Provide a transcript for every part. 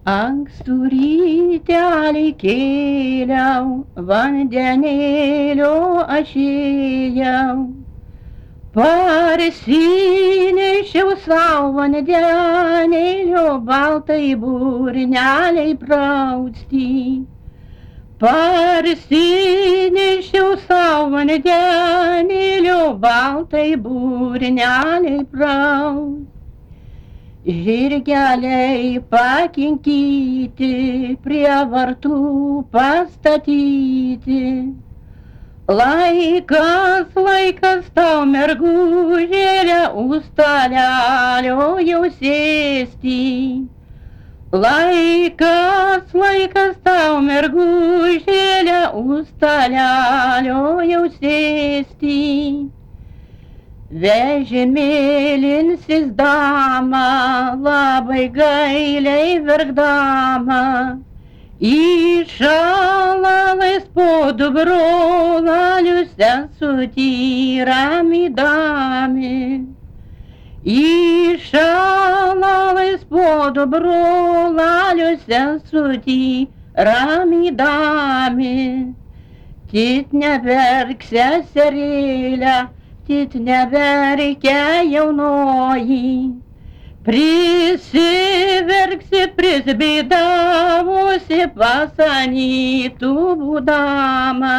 Ankstų rytelį kėliau, vandenėlio aš ėjau. Parsinešiau savo vandenėlio, baltai burneliai prausti. Parsinešiau savo vandenėlio, baltai burneliai prausti. Žirgeliai pakinkyti, prie vartų pastatyti. Laikas tau, mergužėlė, už stalelio jau sėsti. Laikas tau, mergužėlė, už stalelio jau sėsti. Vežimėlinsis dama, labai gailiai verkdama, įšalalais po du brolalius sesutį ramydami. Įšalalais po du brolalius sesutį ramydami. Tit neverk, seserėlė, tit neverkia jaunoji, prisiverksi prisbėdavusi pas anytų būdama.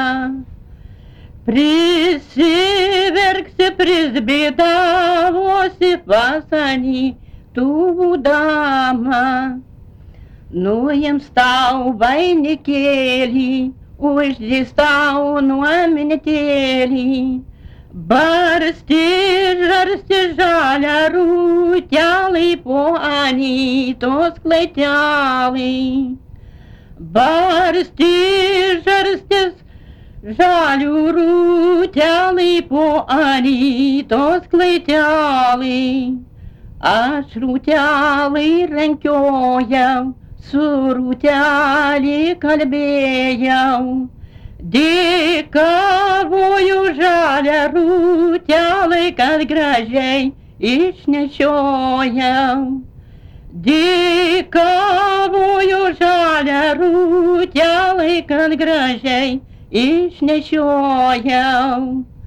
Prisiverksi prisbėdavusi pas anytų būdama. Nuims tau vainikėlį, uždės tau nuominėlį. Barsti, žarsti žalią rūtelį po anytos klaitelį. Barsti, žarsti žalių rūtelį po anytos klaitelį. Aš rūtelį rankiojau, su rūtelį kalbėjau. Dėkavoju žalią rūtelį, kad gražiai išnešiojau. Dėkavoju žalią rūtelį, kad gražiai išnešiojau.